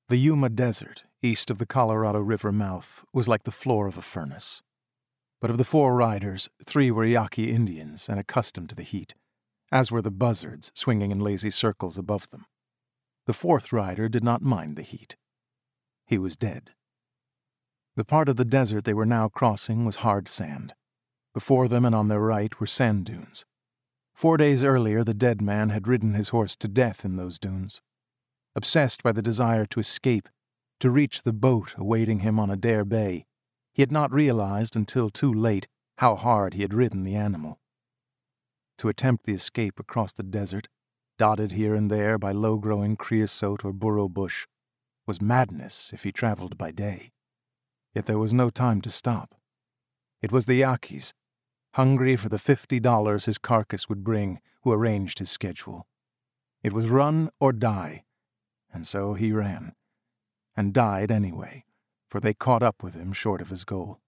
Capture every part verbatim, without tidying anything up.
The Yuma Desert, east of the Colorado River mouth, was like the floor of a furnace. But of the four riders, three were Yaqui Indians and accustomed to the heat, as were the buzzards swinging in lazy circles above them. The fourth rider did not mind the heat. He was dead. The part of the desert they were now crossing was hard sand. Before them and on their right were sand dunes. Four days earlier, the dead man had ridden his horse to death in those dunes. Obsessed by the desire to escape, to reach the boat awaiting him on Adair Bay, he had not realized until too late how hard he had ridden the animal. To attempt the escape across the desert, dotted here and there by low-growing creosote or burro bush, was madness if he traveled by day. Yet there was no time to stop. It was the Yaquis, hungry for the fifty dollars his carcass would bring, who arranged his schedule. It was run or die, and so he ran, and died anyway, for they caught up with him short of his goal.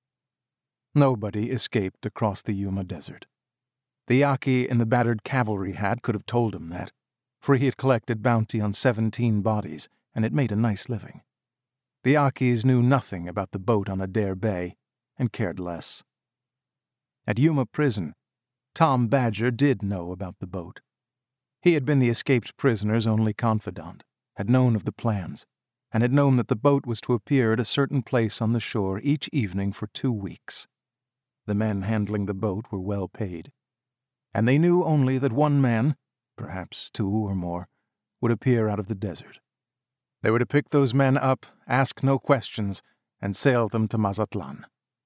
Nobody escaped across the Yuma Desert. The Yaqui in the battered cavalry hat could have told him that, for he had collected bounty on seventeen bodies, and had made a nice living. The Yaquis knew nothing about the boat on Adair Bay, and cared less. At Yuma Prison, Tom Badger did know about the boat. He had been the escaped prisoner's only confidant, had known of the plans, and had known that the boat was to appear at a certain place on the shore each evening for two weeks. The men handling the boat were well paid, and they knew only that one man, perhaps two or more, would appear out of the desert. They were to pick those men up, ask no questions, and sail them to Mazatlan.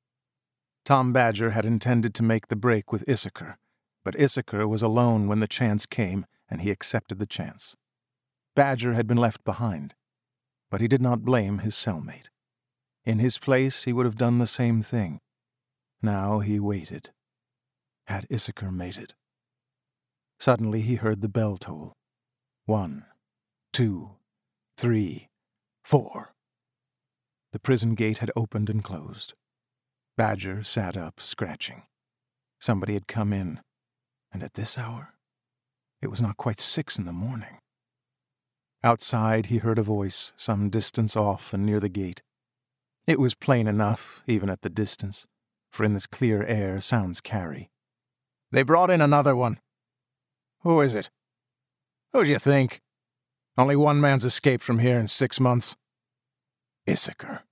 Tom Badger had intended to make the break with Issachar, but Issachar was alone when the chance came, and he accepted the chance. Badger had been left behind, but he did not blame his cellmate. In his place, he would have done the same thing. Now he waited. Had Issachar made it? Suddenly he heard the bell toll. One, two, three, four. The prison gate had opened and closed. Badger sat up, scratching. Somebody had come in, and at this hour? It was not quite six in the morning. Outside he heard a voice, some distance off and near the gate. It was plain enough, even at the distance, for in this clear air sounds carry. "They brought in another one." "Who is it?" "Who do you think? Only one man's escaped from here in six months." "Issachar."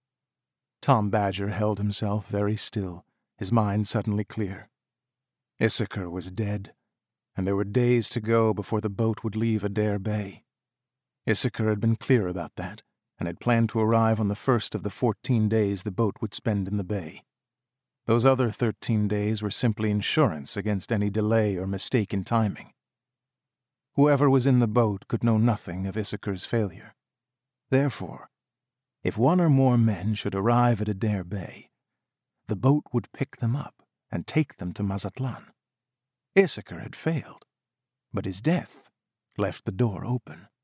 Tom Badger held himself very still, his mind suddenly clear. Issachar was dead, and there were days to go before the boat would leave Adair Bay. Issachar had been clear about that, and had planned to arrive on the first of the fourteen days the boat would spend in the bay. Those other thirteen days were simply insurance against any delay or mistake in timing. Whoever was in the boat could know nothing of Issachar's failure. Therefore, if one or more men should arrive at Adair Bay, the boat would pick them up and take them to Mazatlan. Issachar had failed, but his death left the door open.